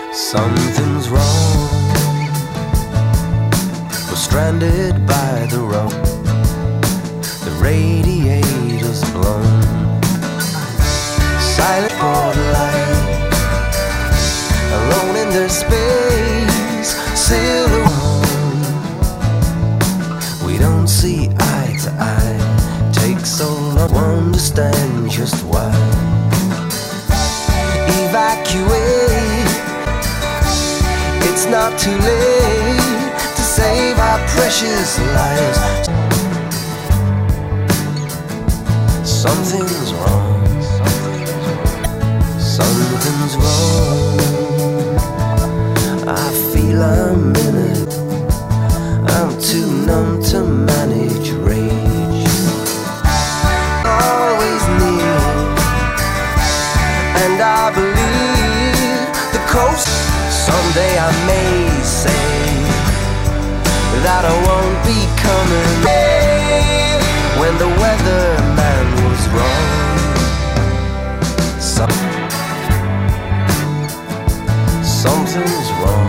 Something's wrong. We're stranded by the road. The radiator's blown. Silent borderline, alone in their space, silhouette. We don't see eye to eye. Takes so long to understand just why. Evacuate. It's not too late to save our precious lives. Something's wrong. Something's wrong. I feel I'm in it. I'm too numb to manage rage. Always near, and I believe the coast. Someday I may say that I won't be coming back when the weatherman was wrong. Something's wrong.